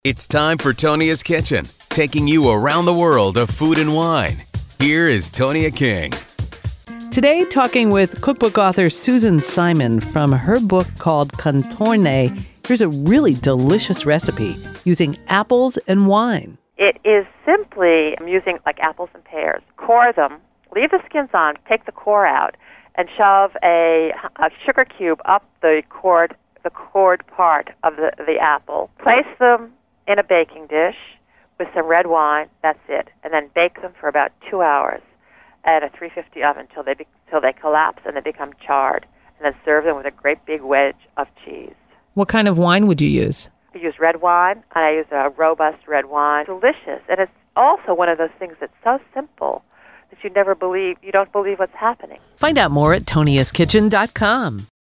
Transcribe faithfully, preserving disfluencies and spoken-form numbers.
It's time for Tonia's Kitchen, taking you around the world of food and wine. Here is Tonia King. Today, talking with cookbook author Susan Simon from her book called Contorne. Here's a really delicious recipe using apples and wine. It is simply using like apples and pears. Core them, leave the skins on, take the core out, and shove a, a sugar cube up the cored, the cored part of the, the apple. Place them in a baking dish with some red wine. That's it. And then bake them for about two hours at a three fifty oven until they, be, until they collapse and they become charred. And then serve them with a great big wedge of cheese. What kind of wine would you use? I use red wine, and I use a robust red wine. Delicious. And it's also one of those things that's so simple that you never believe, you don't believe what's happening. Find out more at tonias kitchen dot com.